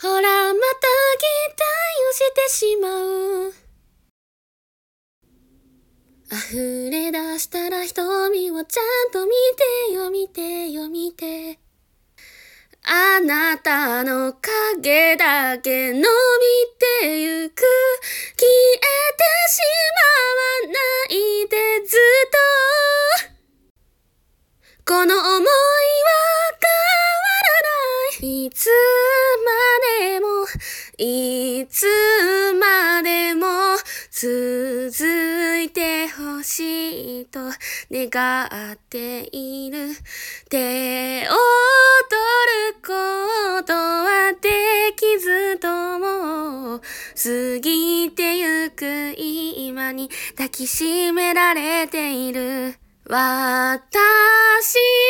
ほらまた期待をしてしまう。溢れ出したら瞳をちゃんと見てよ見てよ見て。あなたの影だけ伸びてゆく。消えてしまわないでずっと。この想いは変わらない。いつまでもいつまでも続いてほしいと願っている。手を取ることはできずとも過ぎてゆく今に抱きしめられている。私